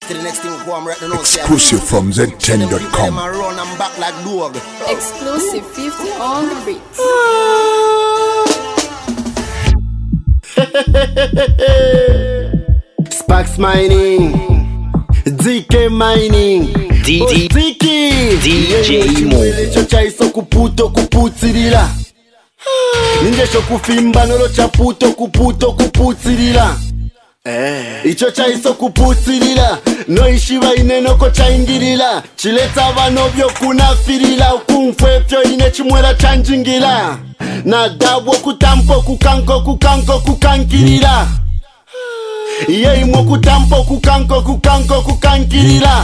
to the next thing we go, I'm right now. Exclusive from Z10.com. Run and back like dog. Exclusive 50 on the beat. Sparks Mining, DK Mining, DJ Mo. Icho chaiso kuputo kuputirira Ningesho kufimba nolo chaputo kuputo kuputirira Icho chaiso kuputirira no ishiba ineno ko chaingirira chileta bano byo kunafirira ukumfefyo ine chimwera chanjingila na dabwo kutampo kukanko kukankirira Iye imo kutampo kukanko kukankirira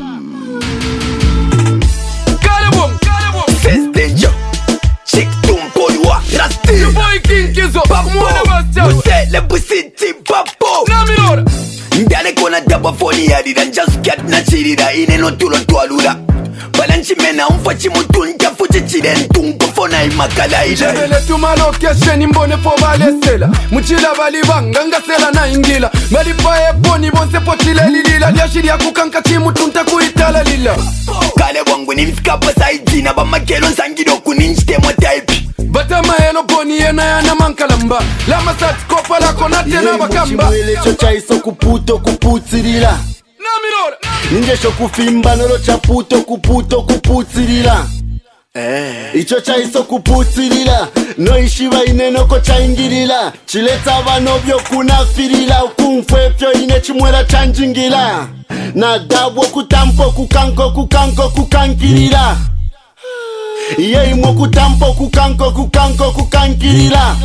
Kalebom Sense danger Chick tumpo yuwa Rasti The boy King Kizo Papo Musele busiti papo Naminora Ndane kona daba foni yadira Njasukiat na chirira ine no tulo tualura Balanchi mena umfachi mutunja fuche chiren tungo fona imakala ila Jebele tumalo kesheni mbone po balesela Muchila bali banga sela na ingila Malipa eboni bonse pochile lilila Liashiri ya kukanka chimu tunta kuitala lila Kale wangu ni mskapa saidina Bamakelo sangido kuninjite mwa taipi Batama eno boni ena ya na mankalamba Lama sati kopa la konate na bakamba Chimwele cho chaiso kuputo kuputirira Naminora Ningesho kufimba nolo chaputo kuputo kuputirira Icho chaiso kuputirira no ishiba ineno ko chaingirira chileta bano byo kunafirira ukumfefyo ine chimwera chanjingila na dabwo kutampo kukanko kukankirira Iye imo kutampo kukanko kukankirira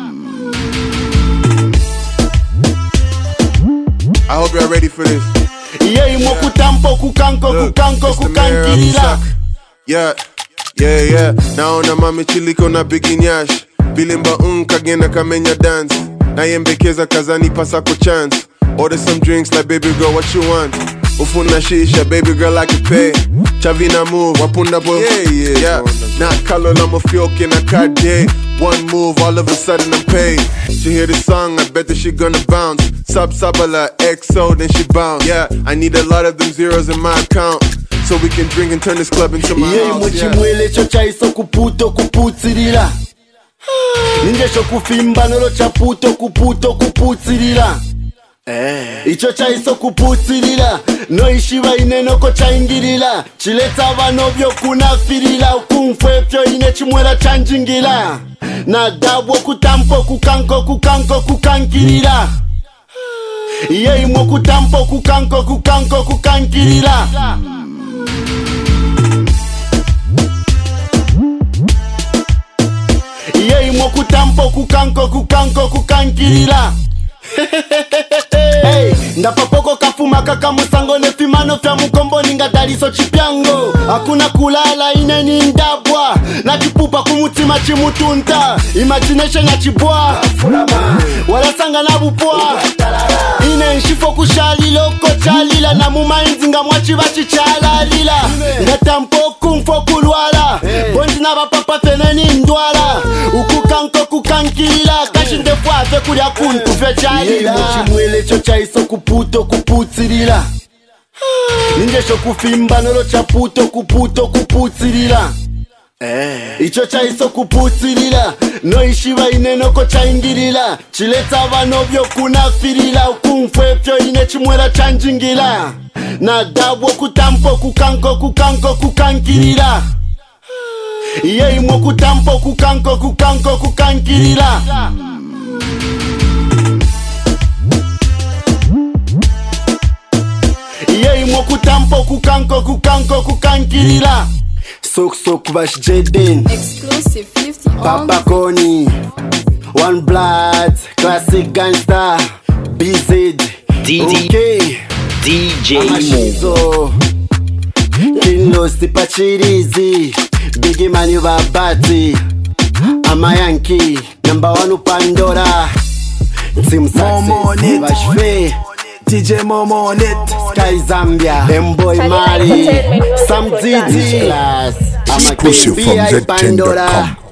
I hope you're ready for this. Iye imo kutampo kukanko kukankirira Yeah. Naona mami chiliko na biginyash Bilimba kagena kamenya dance Nayembekeza kazani pasako chance Order some drinks like baby girl what you want Ufuna shisha baby girl I can pay Chavina move wapunda boy Yeah Na kalo la mafioke na kade One move all of a sudden I'm paid She hear the song I bet that she gonna bounce Sabala XO then she bounce Yeah I need a lot of them zeros in my account So we can drink and turn this club into my house chimwele cho chaiso kuputo kuputirira Ningesho kufimba nolo chaputo kuputo kuputirira Icho chaiso kuputirira no ishiba ineno ko chaingirira chileta bano byo kunafirira ukumfefyo ine chimwera chanjingila na dabwo kutampo kukanko kukankirira Iye imo kutampo kukanko kukankirira Iye imo kutampo kukanko kukankirira Hey, ndapapoko kafuma kaka musango nefimano fya mukombo ninga daliso chipyango Hakuna kulala ine ni ndabwa na chipupa kumutima chimutunta Imagination ya chibwa Wala sanga na bupwa Ine nshifo kushali loko chalila na mumainzi nga mwachiba chichalalila Ngatampo kumfo kulwala Bonzi na bapapa feneni ndwala Ukukanko kukankirila Kashi ndefwa fe kulia kuntu fe chalila Chimwele cho chaiso kuputo kuputirira Ningesho kufimba nolo chaputo kuputo kuputirira Icho chaiso kuputirira no ishiba ineno ko chaingirira chileta bano byo kunafirira ukumfefyo ine chimwera chanjingila na dabwo kutampo kukanko kukankirira Iye imo kutampo kukanko kukankirira Iye imo kutampo kukanko kukankirira Sok bash Jaden Exclusive 50 on Papa Koni One Blood Classic Gangster BZ DJ Mo. Amashizo Kilo Sipachirizi Biggie Manu Babati Amayanki Number 1 Pandora Team Success Bashfe DJ Momo on it Sky Zambia M-Boy Mari Sam Didi Class Exclusive from Z10.com.